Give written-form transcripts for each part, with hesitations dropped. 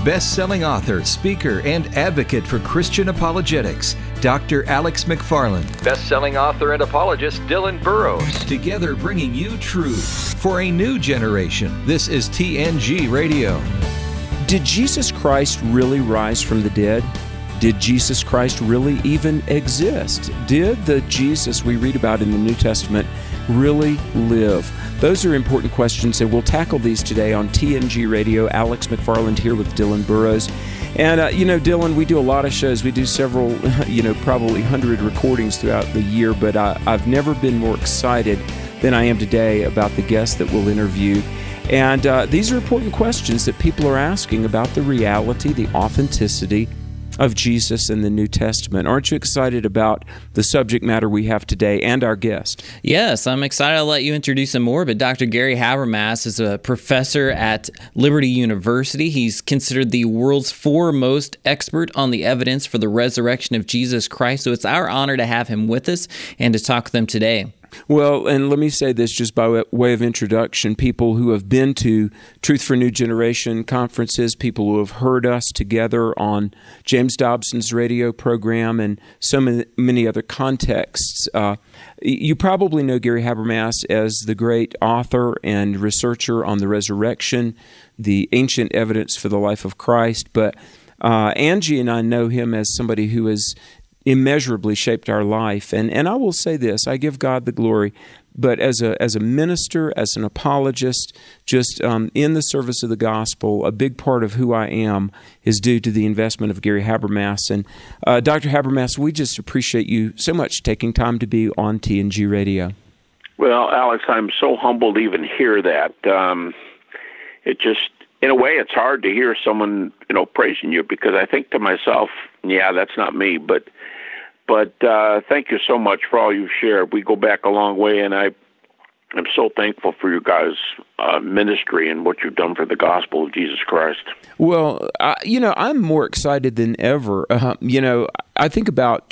best-selling author, speaker, and advocate for Christian apologetics, Dr. Alex McFarland. Best-selling author and apologist, Dylan Burrows. Together bringing you truth for a new generation. This is TNG Radio. Did Jesus Christ really rise from the dead? Did Jesus Christ really even exist? Did the Jesus we read about in the New Testament really live? Those are important questions, and we'll tackle these today on TNG Radio. Alex McFarland here with Dylan Burrows. And, Dylan, we do a lot of shows. We do several, probably 100 recordings throughout the year, but I've never been more excited than I am today about the guests that we'll interview. And these are important questions that people are asking about the reality, the authenticity of Jesus in the New Testament. Aren't you excited about the subject matter we have today and our guest? Yes, I'm excited. I'll let you introduce him more, but Dr. Gary Habermas is a professor at Liberty University. He's considered the world's foremost expert on the evidence for the resurrection of Jesus Christ, so it's our honor to have him with us and to talk with him today. Well, and let me say this just by way of introduction. People who have been to Truth for New Generation conferences, people who have heard us together on James Dobson's radio program and so many other contexts. You probably know Gary Habermas as the great author and researcher on the resurrection, the ancient evidence for the life of Christ. But Angie and I know him as somebody who has immeasurably shaped our life. And I will say this, I give God the glory, but as a minister, as an apologist, just in the service of the gospel, a big part of who I am is due to the investment of Gary Habermas. And Dr. Habermas, we just appreciate you so much taking time to be on TNG Radio. Well, Alex, I'm so humbled to even hear that. It just, in a way, it's hard to hear someone, praising you, because I think to myself, yeah, that's not me, But thank you so much for all you've shared. We go back a long way, and I'm so thankful for you guys' ministry and what you've done for the gospel of Jesus Christ. Well, I'm more excited than ever. I think about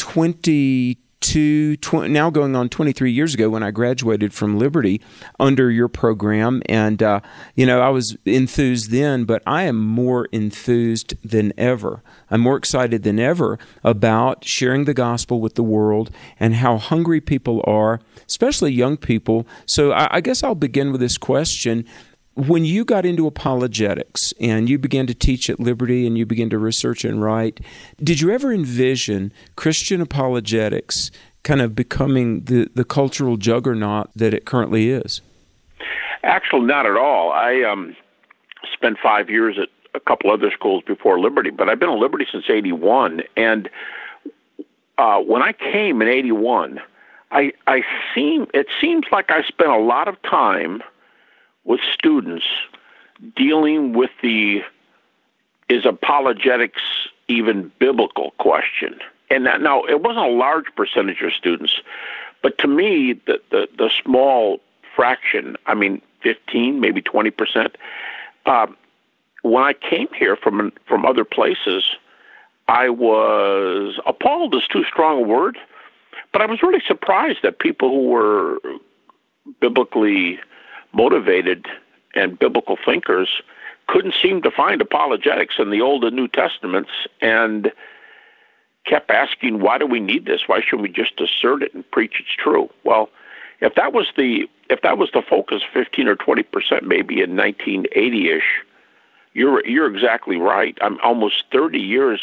now going on 23 years ago when I graduated from Liberty under your program. And, I was enthused then, but I am more enthused than ever. I'm more excited than ever about sharing the gospel with the world and how hungry people are, especially young people. So I guess I'll begin with this question. When you got into apologetics and you began to teach at Liberty and you began to research and write, did you ever envision Christian apologetics kind of becoming the cultural juggernaut that it currently is? Actually, not at all. I spent 5 years at a couple other schools before Liberty, but I've been at Liberty since 81. And when I came in 81, it seems like I spent a lot of time with students dealing with is apologetics even biblical question. And now it wasn't a large percentage of students, but to me, the small fraction, 15, maybe 20%, when I came here from other places, I was appalled is too strong a word, but I was really surprised that people who were biblically motivated and biblical thinkers couldn't seem to find apologetics in the Old and New Testaments, and kept asking, why do we need this? Why shouldn't we just assert it and preach it's true? Well, if that was the focus, 15 or 20% maybe in 1980-ish, you're exactly right. I'm almost 40 years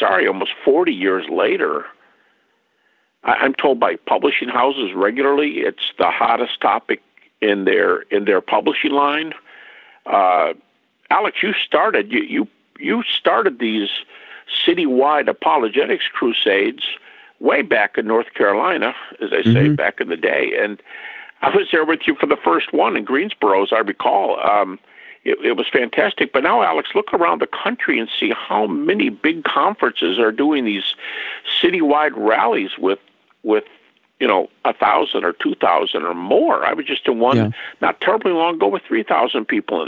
later. I'm told by publishing houses regularly it's the hottest topic in their publishing line. Alex, you started these citywide apologetics crusades way back in North Carolina, as I say, back in the day. And I was there with you for the first one in Greensboro, as I recall. It was fantastic. But now, Alex, look around the country and see how many big conferences are doing these citywide rallies with 1,000 or 2,000 or more. I was just in one not terribly long ago with 3,000 people.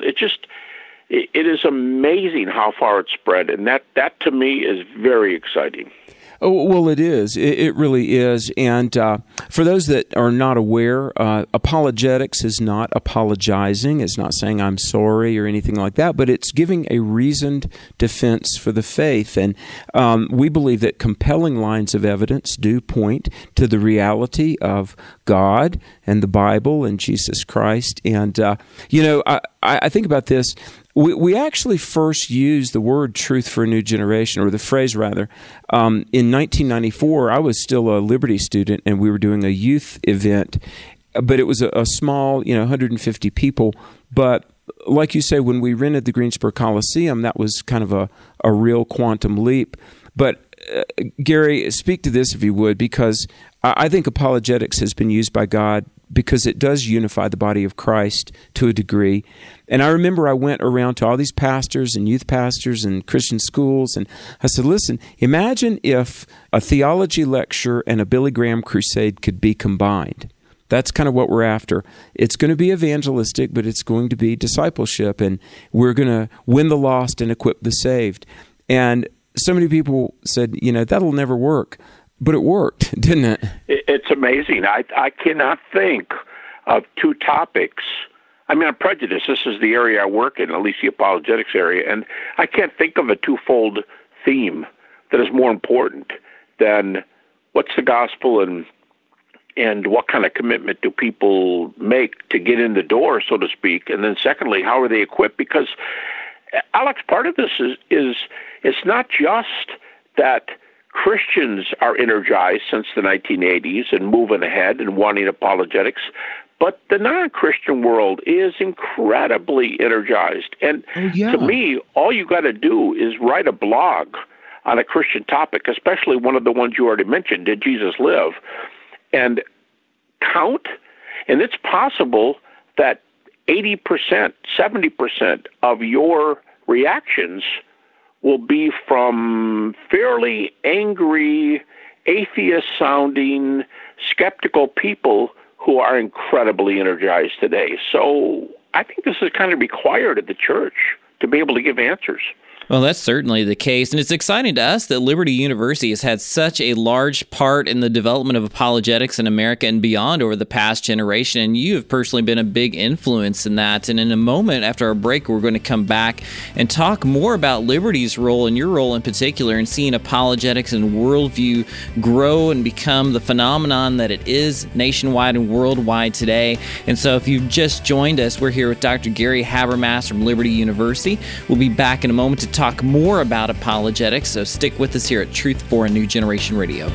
It is amazing how far it's spread, and that to me is very exciting. Oh, well, it is. It really is. And for those that are not aware, apologetics is not apologizing. It's not saying I'm sorry or anything like that, but it's giving a reasoned defense for the faith. And we believe that compelling lines of evidence do point to the reality of God and the Bible and Jesus Christ. And, I think about this. We actually first used the word truth for a new generation, or the phrase rather, in 1994. I was still a Liberty student, and we were doing a youth event, but it was a small, 150 people. But like you say, when we rented the Greensboro Coliseum, that was kind of a real quantum leap. But Gary, speak to this if you would, because I think apologetics has been used by God because it does unify the body of Christ to a degree. And I remember I went around to all these pastors and youth pastors and Christian schools, and I said, listen, imagine if a theology lecture and a Billy Graham crusade could be combined. That's kind of what we're after. It's going to be evangelistic, but it's going to be discipleship, and we're going to win the lost and equip the saved. And so many people said, that'll never work. But it worked, didn't it? It's amazing. I cannot think of two topics. I mean, I'm prejudiced. This is the area I work in, at least the apologetics area, and I can't think of a twofold theme that is more important than what's the gospel and what kind of commitment do people make to get in the door, so to speak, and then secondly, how are they equipped? Because, Alex, part of this is it's not just that Christians are energized since the 1980s and moving ahead and wanting apologetics, but the non-Christian world is incredibly energized. And to me, all you got to do is write a blog on a Christian topic, especially one of the ones you already mentioned, Did Jesus Live? And count, and it's possible that 80%, 70% of your reactions will be from fairly angry, atheist-sounding, skeptical people who are incredibly energized today. So I think this is kind of required at the church to be able to give answers. Well, that's certainly the case, and it's exciting to us that Liberty University has had such a large part in the development of apologetics in America and beyond over the past generation, and you have personally been a big influence in that. And in a moment after our break, we're going to come back and talk more about Liberty's role and your role in particular in seeing apologetics and worldview grow and become the phenomenon that it is nationwide and worldwide today. And so if you've just joined us, we're here with Dr. Gary Habermas from Liberty University. We'll be back in a moment to talk more about apologetics, so stick with us here at Truth for a New Generation Radio.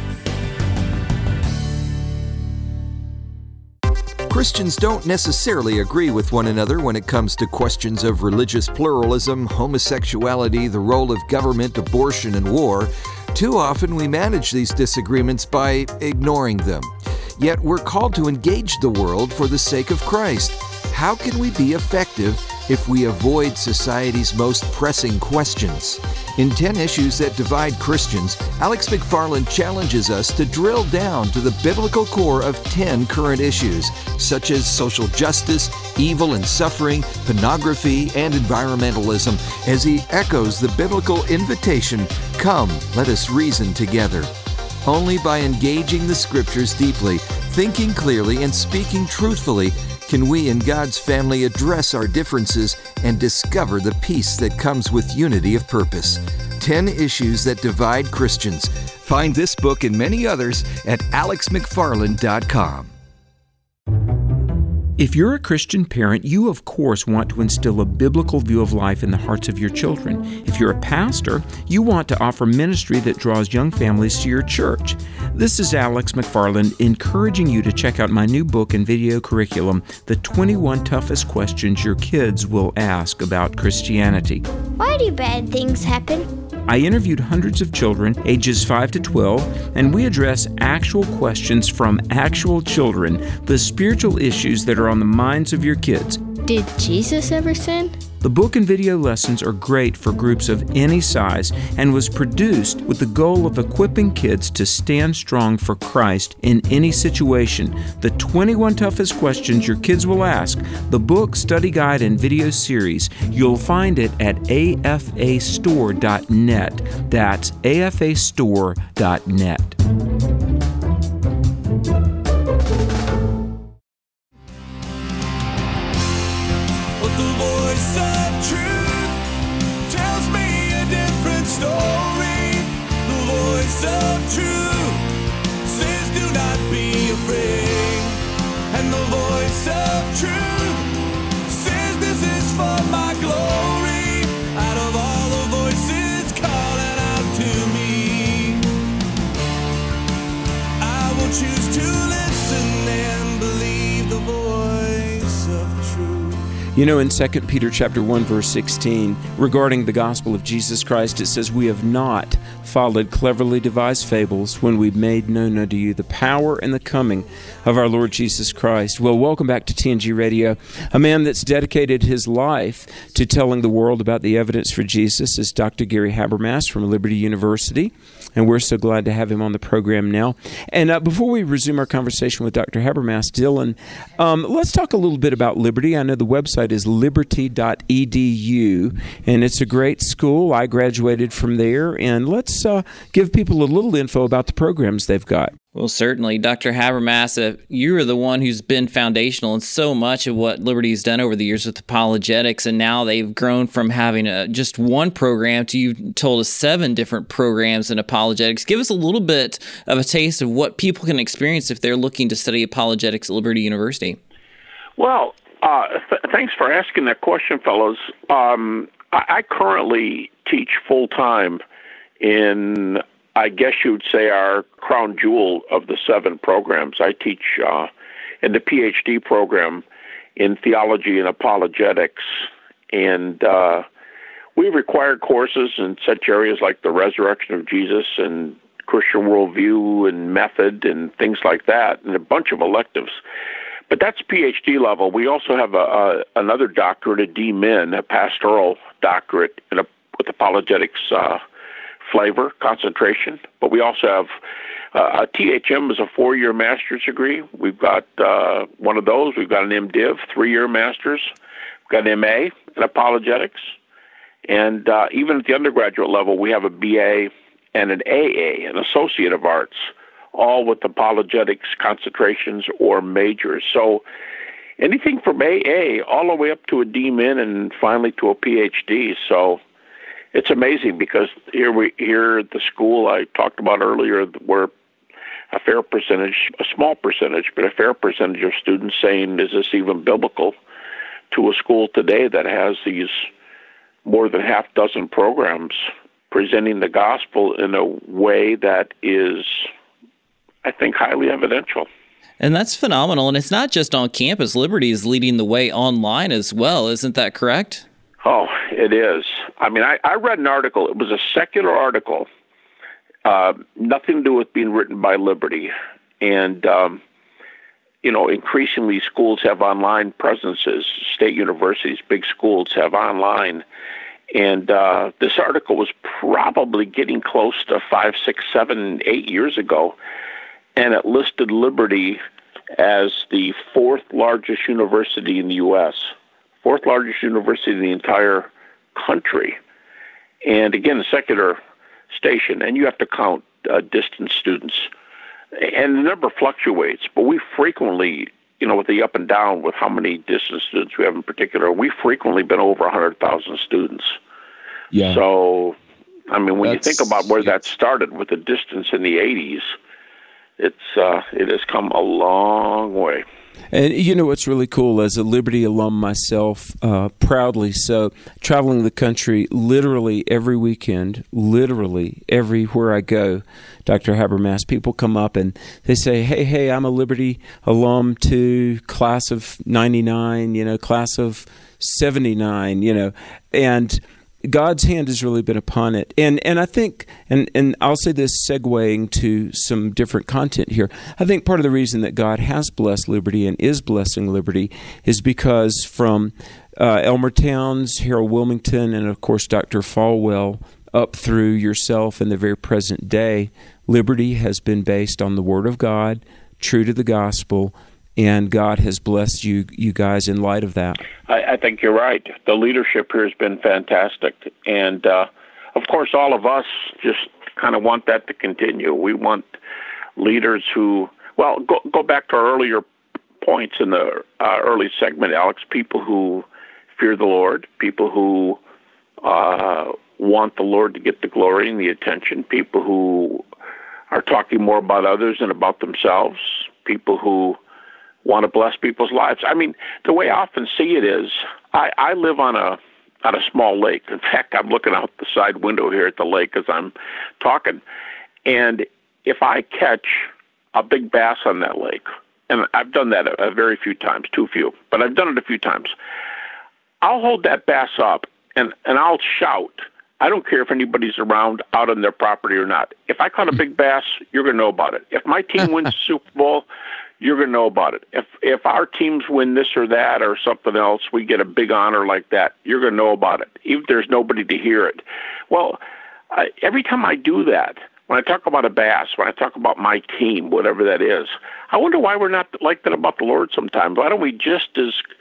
Christians don't necessarily agree with one another when it comes to questions of religious pluralism, homosexuality, the role of government, abortion, and war. Too often we manage these disagreements by ignoring them. Yet we're called to engage the world for the sake of Christ. How can we be effective if we avoid society's most pressing questions? In 10 Issues That Divide Christians, Alex McFarland challenges us to drill down to the biblical core of 10 current issues, such as social justice, evil and suffering, pornography, and environmentalism, as he echoes the biblical invitation, "Come, let us reason together." Only by engaging the Scriptures deeply, thinking clearly, and speaking truthfully can we in God's family address our differences and discover the peace that comes with unity of purpose. 10 Issues That Divide Christians. Find this book and many others at alexmcfarland.com. If you're a Christian parent, you of course want to instill a biblical view of life in the hearts of your children. If you're a pastor, you want to offer ministry that draws young families to your church. This is Alex McFarland encouraging you to check out my new book and video curriculum, The 21 Toughest Questions Your Kids Will Ask About Christianity. Why do bad things happen? I interviewed hundreds of children, ages 5 to 12, and we address actual questions from actual children, the spiritual issues that are on the minds of your kids. Did Jesus ever sin? The book and video lessons are great for groups of any size and was produced with the goal of equipping kids to stand strong for Christ in any situation. The 21 toughest questions your kids will ask, the book, study guide, and video series, you'll find it at afastore.net. That's afastore.net. You know, in 2 Peter chapter 1, verse 16, regarding the gospel of Jesus Christ, it says, "We have not followed cleverly devised fables when we made known unto you the power and the coming of our Lord Jesus Christ." Well, welcome back to TNG Radio. A man that's dedicated his life to telling the world about the evidence for Jesus is Dr. Gary Habermas from Liberty University, and we're so glad to have him on the program now. And before we resume our conversation with Dr. Habermas, Dylan, let's talk a little bit about Liberty. I know the website is liberty.edu, and it's a great school. I graduated from there, and let's give people a little info about the programs they've got. Well, certainly. Dr. Habermas, you're the one who's been foundational in so much of what Liberty's done over the years with apologetics, and now they've grown from having just one program to, you've told us, 7 different programs in apologetics. Give us a little bit of a taste of what people can experience if they're looking to study apologetics at Liberty University. Well, thanks for asking that question, fellows. I currently teach full-time in, I guess you would say, our crown jewel of the 7 programs. I teach in the PhD program in theology and apologetics, and we require courses in such areas like the resurrection of Jesus and Christian worldview and method and things like that, and a bunch of electives. But that's PhD level. We also have another doctorate, a D-Min, a pastoral doctorate with apologetics flavor, concentration. But we also have a THM is a 4-year master's degree. We've got one of those. We've got an MDiv, 3-year master's. We've got an MA in apologetics. And even at the undergraduate level, we have a BA and an AA, an Associate of Arts, all with apologetics concentrations or majors. So anything from AA all the way up to a D-Min and finally to a PhD. So it's amazing because here at the school I talked about earlier, we're a fair percentage, a small percentage, but a fair percentage of students saying, is this even biblical, to a school today that has these more than half dozen programs presenting the gospel in a way that is, I think, highly evidential. And that's phenomenal. And it's not just on campus. Liberty is leading the way online as well. Isn't that correct? Oh, it is. I mean, I read an article. It was a secular article, nothing to do with being written by Liberty. And, increasingly schools have online presences. State universities, big schools have online. And this article was probably getting close to 5, 6, 7, 8 years ago. And it listed Liberty as the 4th largest university in the U.S., 4th largest university in the entire country. And again, a secular station, and you have to count distance students. And the number fluctuates, but we frequently, with the up and down with how many distance students we have in particular, we've frequently been over 100,000 students. Yeah. So, I mean, when you think about where that started with the distance in the 80s, it has come a long way. And you know what's really cool, as a Liberty alum myself, proudly so, traveling the country literally every weekend, literally everywhere I go, Dr. Habermas, people come up and they say, hey, I'm a Liberty alum too, class of 99, class of 79, and God's hand has really been upon it. And I think, and I'll say this segueing to some different content here, I think part of the reason that God has blessed Liberty and is blessing Liberty is because from Elmer Towns, Harold Wilmington, and of course Dr. Falwell, up through yourself in the very present day, Liberty has been based on the Word of God, true to the gospel, and God has blessed you guys in light of that. I think you're right. The leadership here has been fantastic. And, of course, all of us just kind of want that to continue. We want leaders who, well, go back to our earlier points in the early segment, Alex, people who fear the Lord, people who want the Lord to get the glory and the attention, people who are talking more about others than about themselves, people who want to bless people's lives. I mean, the way I often see it is, I live on a small lake. In fact, I'm looking out the side window here at the lake as I'm talking. And if I catch a big bass on that lake, and I've done that a very few times, too few, but I've done it a few times, I'll hold that bass up and I'll shout. I don't care if anybody's around out on their property or not. If I caught a big bass, you're going to know about it. If my team wins the Super Bowl, you're going to know about it. If our teams win this or that or something else, we get a big honor like that, you're going to know about it, even if there's nobody to hear it. Well, every time I do that, when I talk about a bass, when I talk about my team, whatever that is, I wonder why we're not like that about the Lord sometimes. Why don't we just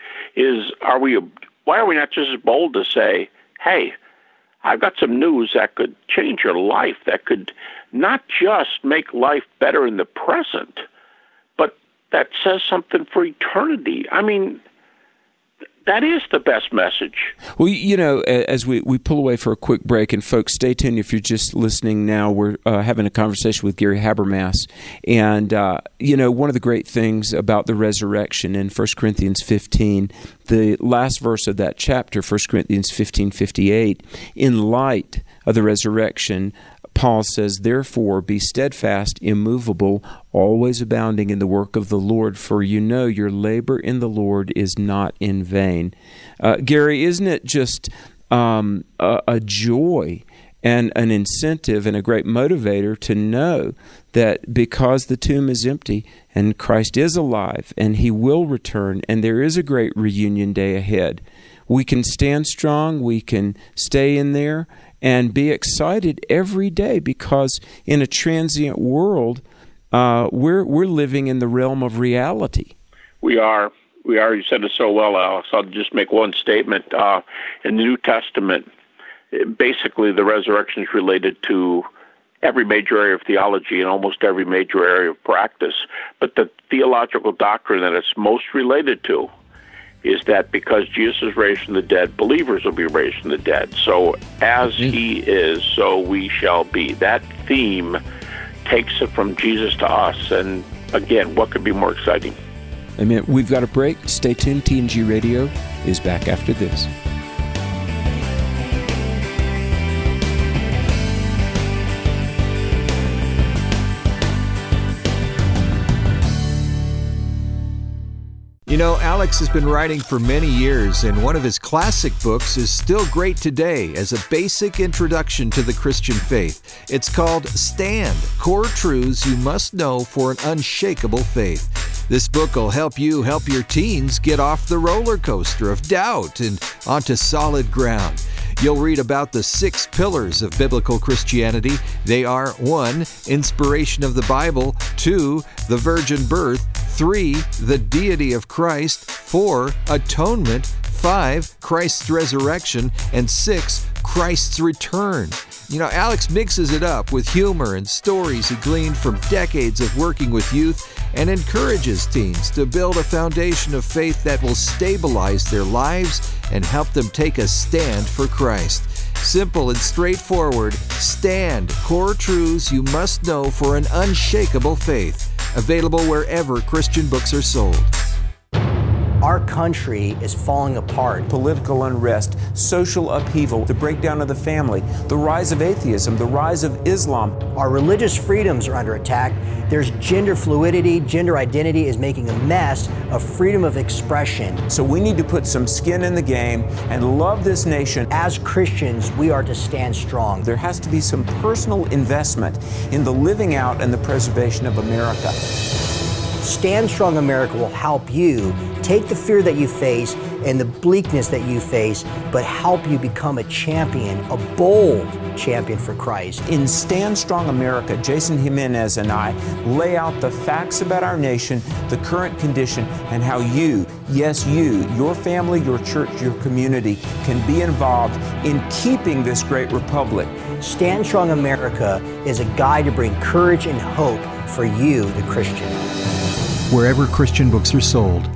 why are we not just as bold to say, hey, I've got some news that could change your life, that could not just make life better in the present, but that says something for eternity. I mean, that is the best message. Well, you know, as we pull away for a quick break, and folks, stay tuned if you're just listening now. We're having a conversation with Gary Habermas. And, you know, one of the great things about the resurrection in 1 Corinthians 15, the last verse of that chapter, 1 Corinthians 15:58, in light of the resurrection, Paul says, therefore, be steadfast, immovable, always abounding in the work of the Lord, for you know your labor in the Lord is not in vain. Gary, isn't it just a joy and an incentive and a great motivator to know that because the tomb is empty and Christ is alive and He will return and there is a great reunion day ahead, we can stand strong, we can stay in there, and be excited every day, because in a transient world, we're living in the realm of reality. We are. You said it so well, Alex. I'll just make one statement. In the New Testament, basically the resurrection is related to every major area of theology and almost every major area of practice. But the theological doctrine that it's most related to is that because Jesus is raised from the dead, believers will be raised from the dead. So as He is, so we shall be. That theme takes it from Jesus to us. And again, what could be more exciting? Amen. We've got a break. Stay tuned. TNG Radio is back after this. You know, Alex has been writing for many years, and one of his classic books is still great today as a basic introduction to the Christian faith. It's called Stand, Core Truths You Must Know for an Unshakable Faith. This book will help you help your teens get off the roller coaster of doubt and onto solid ground. You'll read about the 6 pillars of biblical Christianity. They are 1. Inspiration of the Bible, 2. The virgin birth, 3. The deity of Christ, 4. Atonement, 5. Christ's resurrection, and 6. Christ's return. You know, Alex mixes it up with humor and stories he gleaned from decades of working with youth and encourages teens to build a foundation of faith that will stabilize their lives and help them take a stand for Christ. Simple and straightforward, Stand, Core Truths You Must Know for an Unshakable Faith. Available wherever Christian books are sold. Our country is falling apart. Political unrest, social upheaval, the breakdown of the family, the rise of atheism, the rise of Islam. Our religious freedoms are under attack, There's gender fluidity, gender identity is making a mess of freedom of expression. So we need to put some skin in the game and love this nation. As Christians, we are to stand strong. There has to be some personal investment in the living out and the preservation of America. Stand Strong America will help you take the fear that you face and the bleakness that you face, but help you become a champion, a bold champion for Christ. In Stand Strong America, Jason Jimenez and I lay out the facts about our nation, the current condition, and how you, yes you, your family, your church, your community can be involved in keeping this great republic. Stand Strong America is a guide to bring courage and hope for you, the Christian. Wherever Christian books are sold.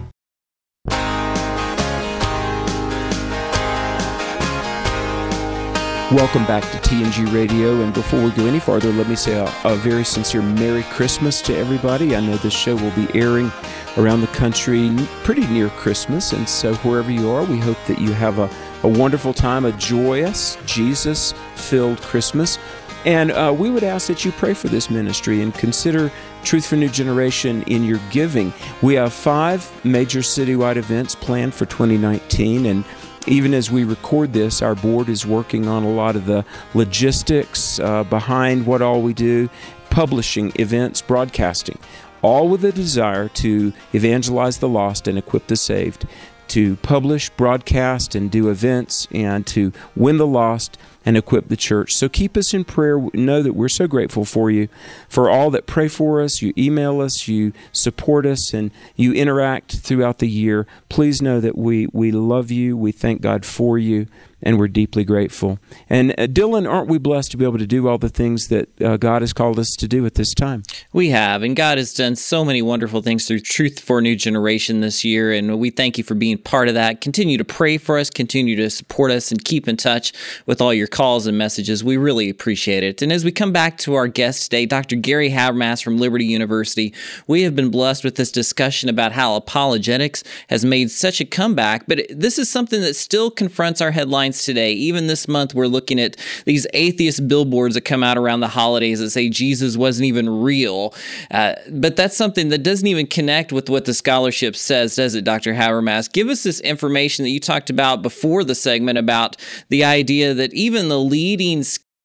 Welcome back to TNG Radio, and before we go any farther, let me say a very sincere Merry Christmas to everybody. I know this show will be airing around the country pretty near Christmas, and so wherever you are, we hope that you have a wonderful time, a joyous, Jesus-filled Christmas. And we would ask that you pray for this ministry and consider Truth for New Generation in your giving. We have 5 major citywide events planned for 2019, and even as we record this, our board is working on a lot of the logistics behind what all we do, publishing, events, broadcasting, all with a desire to evangelize the lost and equip the saved, to publish, broadcast, and do events, and to win the lost and equip the church. So keep us in prayer. Know that we're so grateful for you, for all that pray for us, you email us, you support us, and you interact throughout the year. Please know that we love you, we thank God for you, and we're deeply grateful. And Dylan, aren't we blessed to be able to do all the things that God has called us to do at this time? We have, and God has done so many wonderful things through Truth for a New Generation this year, and we thank you for being part of that. Continue to pray for us, continue to support us, and keep in touch with all your calls and messages. We really appreciate it. And as we come back to our guest today, Dr. Gary Habermas from Liberty University, we have been blessed with this discussion about how apologetics has made such a comeback, but this is something that still confronts our headlines today. Even this month, we're looking at these atheist billboards that come out around the holidays that say Jesus wasn't even real. But that's something that doesn't even connect with what the scholarship says, does it, Dr. Habermas? Give us this information that you talked about before the segment about the idea that even the leading...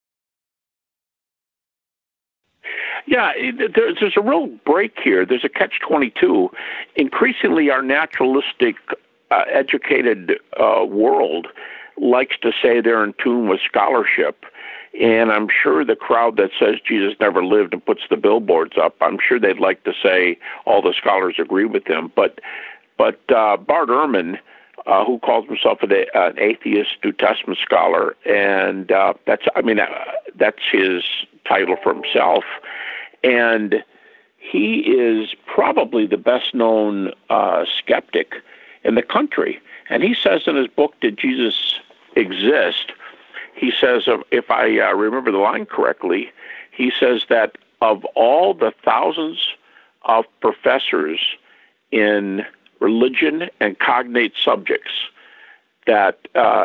Yeah, there's a real break here. There's a catch-22. Increasingly, our naturalistic, educated world likes to say they're in tune with scholarship. And I'm sure the crowd that says Jesus never lived and puts the billboards up, I'm sure they'd like to say all the scholars agree with them. But Bart Ehrman, who calls himself an atheist New Testament scholar, and that's his title for himself. And he is probably the best-known skeptic in the country. And he says in his book, Did Jesus Exist? He says, if I remember the line correctly, he says that of all the thousands of professors in religion and cognate subjects that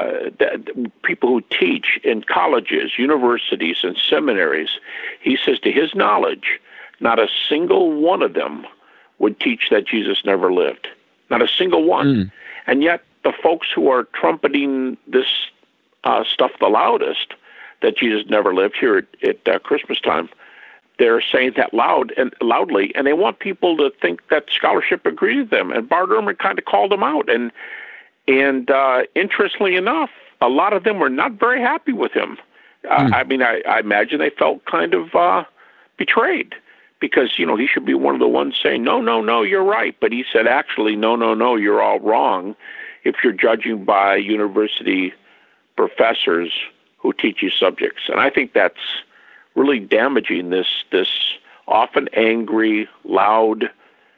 people who teach in colleges, universities, and seminaries, he says to his knowledge, not a single one of them would teach that Jesus never lived. Not a single one. And yet the folks who are trumpeting this stuff the loudest, that Jesus never lived, here at Christmas time, they're saying that loudly, and they want people to think that scholarship agrees with them. And Bart Ehrman kind of called them out. And interestingly enough, a lot of them were not very happy with him. I imagine they felt kind of betrayed, because, he should be one of the ones saying, no, you're right. But he said, actually, no, you're all wrong if you're judging by university professors who teach you subjects. And I think that's really damaging this often angry, loud,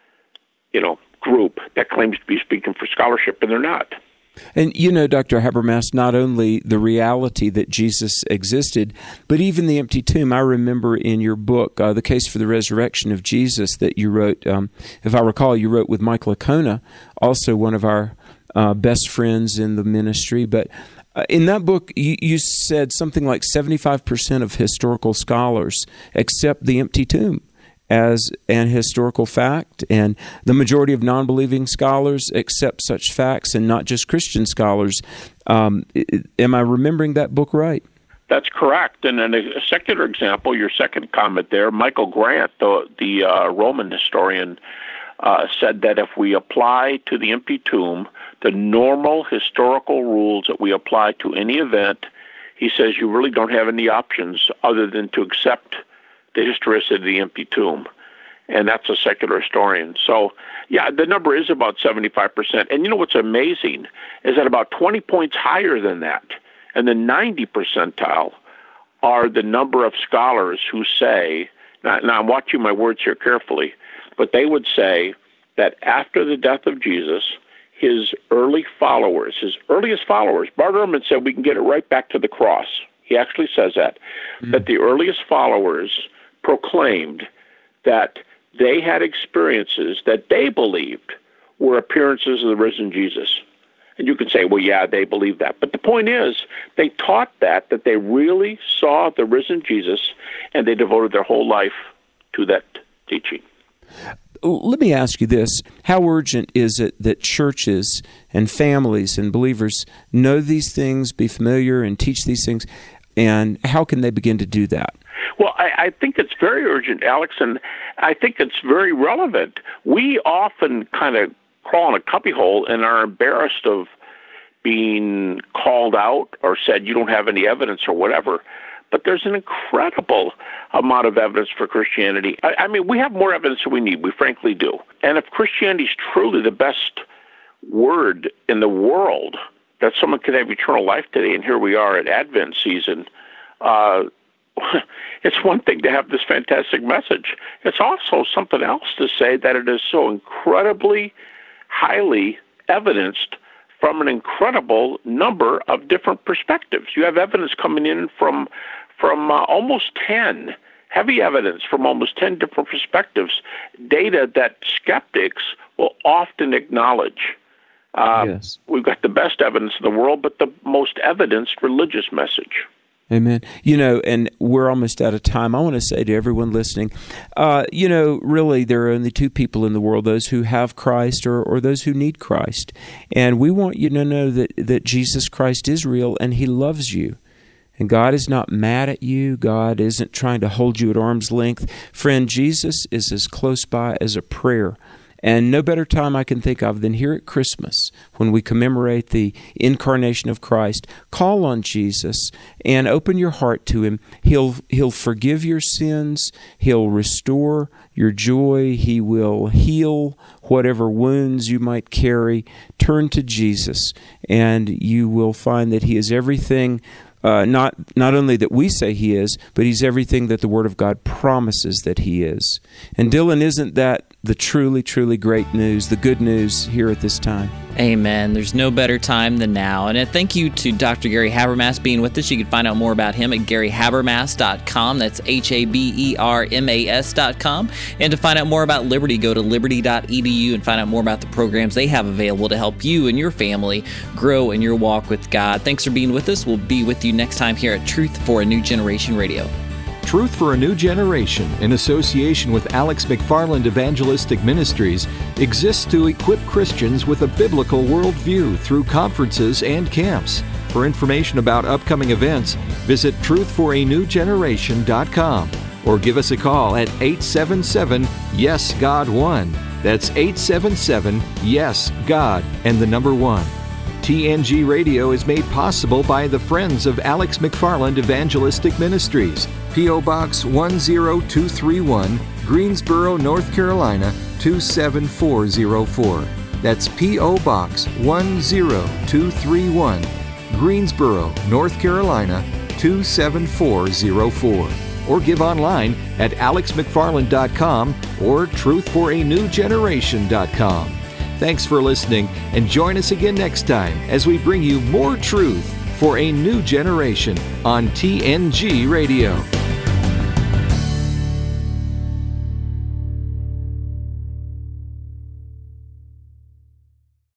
group that claims to be speaking for scholarship, and they're not. And Dr. Habermas, not only the reality that Jesus existed, but even the empty tomb. I remember in your book, The Case for the Resurrection of Jesus, that you wrote, if I recall, you wrote with Mike Licona, also one of our best friends in the ministry. But in that book, you said something like 75% of historical scholars accept the empty tomb as an historical fact, and the majority of non-believing scholars accept such facts, and not just Christian scholars. Am I remembering that book right? That's correct. And in a secular example, your second comment there, Michael Grant, the Roman historian, said that if we apply to the empty tomb the normal historical rules that we apply to any event, he says you really don't have any options other than to accept the historicity of the empty tomb. And that's a secular historian. So, yeah, the number is about 75%. And you know what's amazing is that about 20 points higher than that, and the 90 percentile, are the number of scholars who say, now I'm watching my words here carefully, but they would say that after the death of Jesus, his earliest followers, Bart Ehrman said we can get it right back to the cross. He actually says that the earliest followers proclaimed that they had experiences that they believed were appearances of the risen Jesus. And you can say, well, yeah, they believe that. But the point is, they taught that they really saw the risen Jesus, and they devoted their whole life to that teaching. Let me ask you this. How urgent is it that churches and families and believers know these things, be familiar, and teach these things? And how can they begin to do that? Well, I think it's very urgent, Alex, and I think it's very relevant. We often kind of crawl in a cubbyhole and are embarrassed of being called out or said you don't have any evidence or whatever. But there's an incredible amount of evidence for Christianity. I mean, we have more evidence than we need. We frankly do. And if Christianity is truly the best word in the world, that someone could have eternal life today, and here we are at Advent season, it's one thing to have this fantastic message. It's also something else to say that it is so incredibly highly evidenced from an incredible number of different perspectives. You have evidence coming in from almost 10, heavy evidence from almost 10 different perspectives, data that skeptics will often acknowledge. Yes. We've got the best evidence in the world, but the most evidenced religious message. Amen. You know, and we're almost out of time. I want to say to everyone listening, really there are only two people in the world, those who have Christ or those who need Christ. And we want you to know that Jesus Christ is real and He loves you. And God is not mad at you. God isn't trying to hold you at arm's length. Friend, Jesus is as close by as a prayer. And no better time I can think of than here at Christmas when we commemorate the incarnation of Christ. Call on Jesus and open your heart to Him. He'll forgive your sins. He'll restore your joy. He will heal whatever wounds you might carry. Turn to Jesus, and you will find that He is everything. Not only that we say He is, but He's everything that the Word of God promises that He is. And Dylan, isn't that the truly, truly great news, the good news here at this time? Amen. There's no better time than now. And thank you to Dr. Gary Habermas being with us. You can find out more about him at GaryHabermas.com. That's HABERMAS.com. And to find out more about Liberty, go to liberty.edu and find out more about the programs they have available to help you and your family grow in your walk with God. Thanks for being with us. We'll be with you next time here at Truth for a New Generation Radio. Truth for a New Generation, in association with Alex McFarland Evangelistic Ministries, exists to equip Christians with a biblical worldview through conferences and camps. For information about upcoming events, visit truthforanewgeneration.com or give us a call at 877-YES-GOD-1. That's 877-YES-GOD and the number 1. TNG Radio is made possible by the Friends of Alex McFarland Evangelistic Ministries. P.O. Box 10231, Greensboro, North Carolina 27404. That's P.O. Box 10231, Greensboro, North Carolina 27404. Or give online at alexmcfarland.com or truthforanewgeneration.com. Thanks for listening, and join us again next time as we bring you more truth for a new generation on TNG Radio.